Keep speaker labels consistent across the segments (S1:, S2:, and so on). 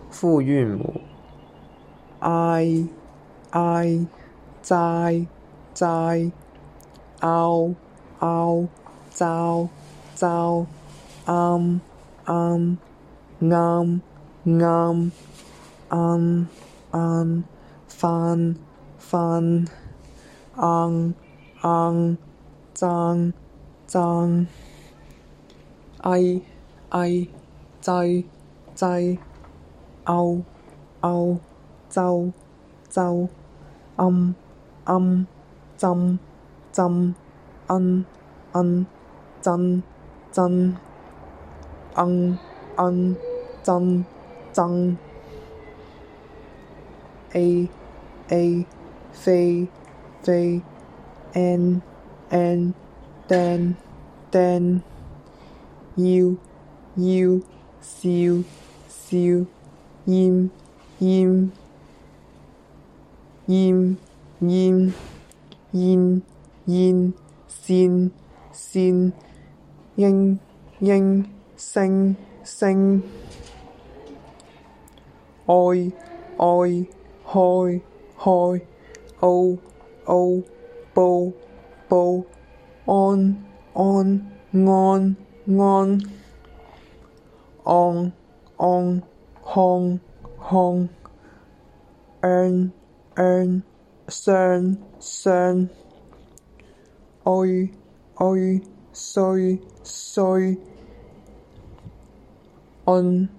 S1: 父韵母。哀哀哉哉，嗷嗷糟糟，啱啱啱啱，啱啱翻翻，硬硬爭爭，哎哎擠擠，歐歐周周，針針針針，恩恩真真，爭爭爭爭，a a 飛飛，n n 釘釘，腰腰笑笑，奄奄奄奄，煙煙線線，應應聲聲，愛愛開開，澳澳報報，安安安安，昂昂康康，雙雙，衰衰，信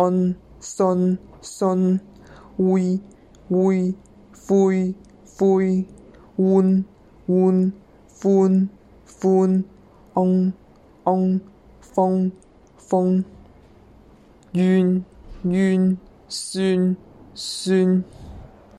S1: 信，會灰灰，歡歡歡，風怨酸酸。